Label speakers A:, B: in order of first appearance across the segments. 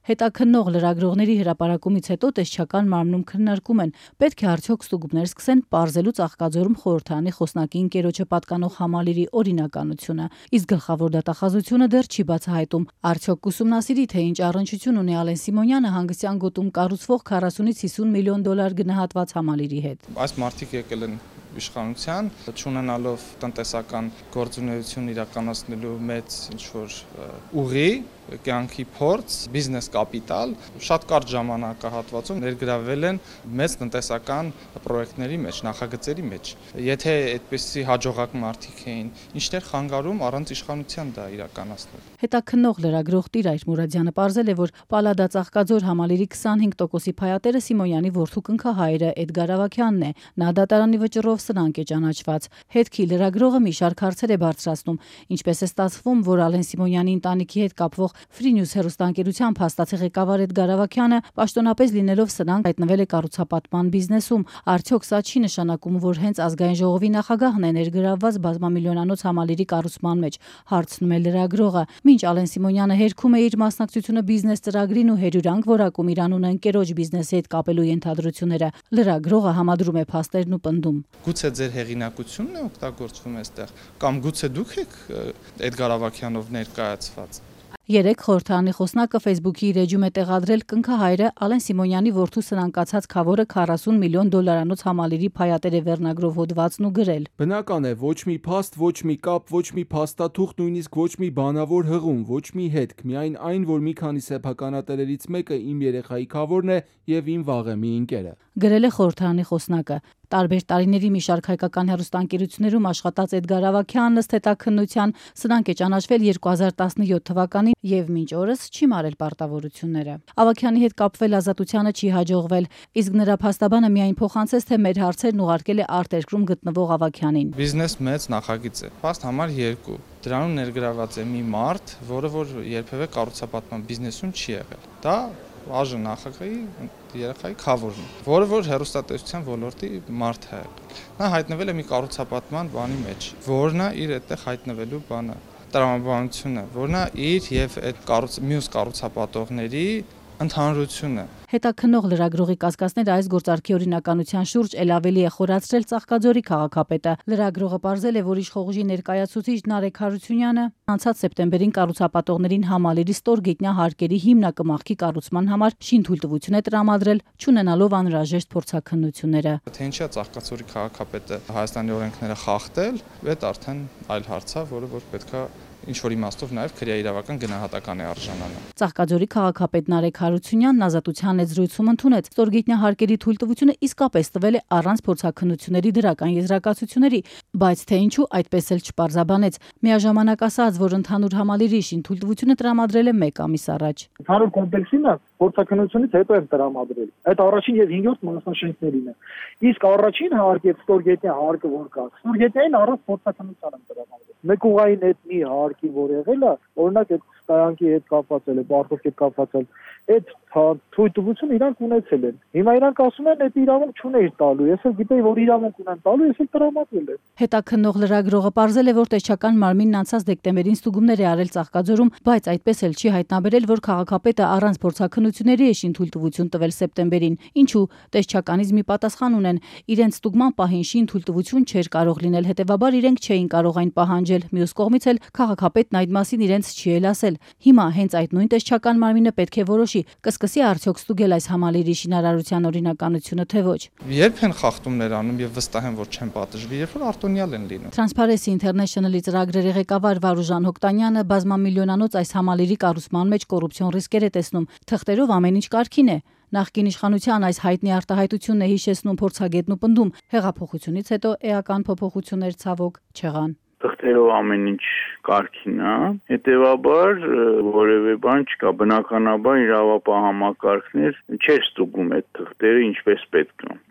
A: Հետաքննող լրագրողների հրապարակումից հետո տեսչական մարմնում քննարկում են, պետք է արդյոք ստուգումներ սկսեն պարզելու Ծաղկաձորում խորհրդարանի խոսնակի ընկերոջը պատկանող համալիրի օրինականությունը, իսկ գլխավոր դատախազությունը դեռ չի բացահայտում, արդյոք կուսումնասիրի, թե ինչ առնչություն ունի Ալեն Սիմոնյանը հանգստյան գոտում կառուցվող 40-ից 50 միլիոն դոլար գնահատված համալիրի հետ։
B: Այս մարդիկ եկել են իշխանության, չունենալով տնտեսական գործունեություն իրականացնելու մեծ ինչ-որ ուղի, կյանքի փորձ, բիզնես կապիտալ, շատ կարճ ժամանակահատվածում ներգրավել են մեծ տնտեսական պրոյեկտների մեջ, նախագծերի մեջ։ Եթե այդպիսի հաջողակ մարդիկ էին, ինչներ խանգարում առանց իշխանության դա իրականացնել։
A: Հետաքննող լրագրող Տիրայր Մուրադյանը պարզել է, որ Պալադա Ծաղկաձոր համալիրի 25%-ի փայատերը Սիմոնյանի որդու կնքահայրը Էդգար Ավագյանն է։ Նա դատարանի վճռով սրանք է ճանաչված։ Հետքի լրագրողը մի շարք հարցեր է բարձրացնում, ինչպես է ստացվում, որ Ալեն Սիմոնյանի ընտանիքի հետ կապվող Free News հեռուստաընկերության փաստացի ղեկավար Էդգար Ավագյանը պաշտոնապես լինելով սրանք հայտնվել է կառուցապատման բիզնեսում։ Արդյոք սա չի նշանակում, որ հենց ազգային ժողովի նախագահն է ներգրավված բազմամիլիոնանոց համալիրի կառուցման մեջ, հարցնում է լրագրողը։ Մինչ Ալեն Սիմոնյանը հերքում է իր մասնակցությունը բիզնես ծրագրին ու հերյուրանք որակում իր անունը ընկերոջ բիզնեսի հետ կապելու ենթադրությունները, լրագրողը համադրում է փաստերն ու պնդում։
B: Գուցե ձեր հեղինակությունն է օգտագործվում այստեղ, կամ գուցե դուք եք Էդգար Ավագյանով ներկայացված։
A: Երեկ խորհրդարանի խոսնակը Facebook-ի իր էջում է տեղադրել կնքահայրը Ալեն Սիմոնյանի որդու սնանկացած քավորը 40 միլիոն դոլարանոց համալիրի փայատեր է վերնագրով հոդվածն ու գրել.
C: Բնական է, ոչ մի փաստ, ոչ մի կապ, ոչ մի փաստաթուղթ, նույնիսկ ոչ մի բանավոր հղում, ոչ մի հետք, միայն այն, որ մի քանի սեփականատերերից մեկը իմ երեխայի քավորն է եւ իմ վաղեմի ընկերը։
A: Գրել է խորհրդարանի խոսնակը։ Տարբեր տարիների մի շարք հայկական հեռուստաընկերություններում աշխատած Էդգար Ավագյանն ըստ հետաքննության սրանք է ճանաչվել 2017 թվականին եւ մինչ օրս չի մարել պարտավորությունները։ Ավագյանի հետ կապվել ազատությանը չի հաջողվել, իսկ նրա փաստաբանը միայն փոխանցեց, թե մեր հարցերն ուղարկել է արտերկրում գտնվող Ավագյանին։
B: Բիզնես մեծ նախագիծ է։ Փաստ համար 2։ Դրանում ներգրաված է մի մարդ, որը որ երբևէ կառուցապատման բիզնեսում չի եղել։ Դա ԱԺ նախագահի երեխայի քավորն է, որը որ հեռուստատեսության ոլորտի մարդ է եղել։ Նա հայտնվել է մի կառուցապատման բանի մեջ, որն է իր այդտեղ հայտնվելու բանը, տրամաբանությունը, որն է իր եւ այդ մյուս կառուցապատողների ընդհանրությունը։
A: Հետաքննող լրագրողի կասկածները այս գործարքի օրինականության շուրջ էլ ավելի է խորացրել Ծաղկաձորի քաղաքապետը։ Լրագրողը պարզել է, որ իշխողուժի ներկայացուցիչ Նարեկ Հարությունյանը անցած սեպտեմբերին կառուցապատողներին համալիրի ստորգետնյա հարկերի հիմնակմախքի կառուցման համար շինթույլտվություն է տրամադրել, չունենալով անհրաժեշտ փորձաքննությունները։
B: Թե ինչի է Ծաղկաձորի քաղաքապետը Հայաստանի օրենքները խախտել, այդ արդեն այլ հարց է, որը որ պետքա ինչ-որ իմաստով նաև քրեաիրավական գնահատական է արժանանում։
A: Ծաղկաձորի քաղաքապետ Նարեկ Հարությունյանն ազատության հետ զրույցում ընդունեց, ստորգետնյա հարկերի թույլտվությունը իսկապես տվել է առանց փորձաքննությունների դրական եզրակացությունների, բայց թե ինչու այդպես էլ չպարզաբանեց։ Միաժամանակ ասաց, որ ընդհանուր համալիրի շինթույլտվությունը տրամադրել է 1 ամիս առաջ։
D: Ընդհանուր կոմպլեքսին փորձաքննությունից հետո է տրամադրել։ Այդ առաջին եւ 5-րդ մասնաշենքներին է։ Իսկ առաջին հարկը եւ ստորգետնյա հարկը որ կա, ստորգետնյային առանց փորձաքննության են տրամադրել։ Մեկ ուղային այդ մի հարկի որ եղել է, օրինակ այդ կայանքի հետ կապված է, բարդովքի հետ կապված է, այդ թույլտվությունը իրանք ունեցել են։ Հիմա իրանք ասում են, այդ իրավունք չուներ տալու։ Ես էլ գիտեի, որ իրավունք ունեն տալու, ես էլ տրամադրել եմ։
A: Հետաքննող լրագրողը պարզել է, որ տեսչական մարմինն անցած դեկտեմբերին ստուգումներ է արել Ծաղկաձորում, բայց այդպես էլ չի հայտնաբերել, որ քաղաքապետը առանց փորձաքննությունների է շինթույլտվություն տվել սեպտեմբերին։ Ինչու տեսչականից մի պատասխան ունեն, իրենց ստուգման պահին շինթույլտվություն չէր կարող լինել, հետևաբար իրենք չէին կարող այն պահանջել։ Մյուս կողմից էլ քաղաքապետն այդ մասին իրենց չի էլ ասել։ Հիմա հենց այդ նույն տեսչական մարմինը պետք է որոշի, կսկսի արդյոք ստուգել այս համալիրի շինարարության օրինականությունը, թե ոչ։
B: Երբ են խախտումներ անում եւ վստահ եմ, որ չեն պատժվի, երբ որ արտոնյալ են լինում։
A: Transparency International-ի ծրագրերի ղեկավար Վարուժան Հոկտանյանը բազմամիլիոնանոց այս համալիրի կառուցման մեջ կոռուպցիոն ռիսկեր է տեսնում։ Թղթերով ամեն ինչ կարգին է։ Նախկին իշխանության այս հայտնի արտահայտությունն է հիշեցնում փորձագետն ու պնդում, հեղափոխությունից հետո էական փոփոխություններ ցավոք չեղան։
E: Թղթերով ամեն ինչ կարգին է, հետևաբար որևէ բան չկա, բնականաբար իրավապահ համակարգներ չէր ստուգում այդ թղթերը ինչպես պետք է։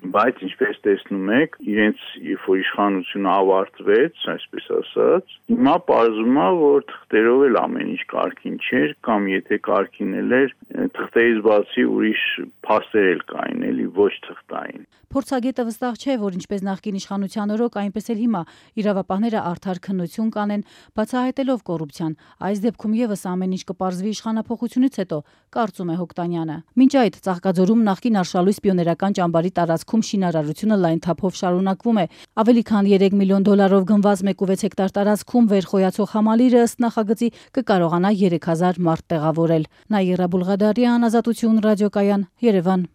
E: Բայց ինչպես տեսնում եք, իրենց երբ որ իշխանությունը ավարտվեց, այսպես ասած, հիմա պարզվում է, որ թղթերով էլ ամեն ինչ կարգին չէր, կամ եթե կարգին էր, թղթերից բացի ուրիշ փաստեր էլ կային, էլի ոչ թղթային։
A: Փորձագետը վստահ չէ, որ ինչպես նախկին իշխանության օրոք, այնպես էլ հիմա իրավապահները արդար քննություն կանեն, բացահայտելով կոռուպցիան։ Այս դեպքում եւս ամեն ինչ կպարզվի իշխանափոխությունից հետո, կարծում է Հոկտանյանը։ Մինչ այդ Ծաղկաձորում նախկին Արշալույս պիոներական ճամբարի տարածքում շինարարությունը լայն թափով շարունակվում է։ Ավելի քան 3 միլիոն դոլարով գնված 1.6 հեկտար տարածքում վերխոյացող համալիրը ըստ նախագծի կկարողանա 3000 մարդ տեղավորել։ Նաիրա Բուլղադարյան, Ազատություն ռադիոկայան, Երևան։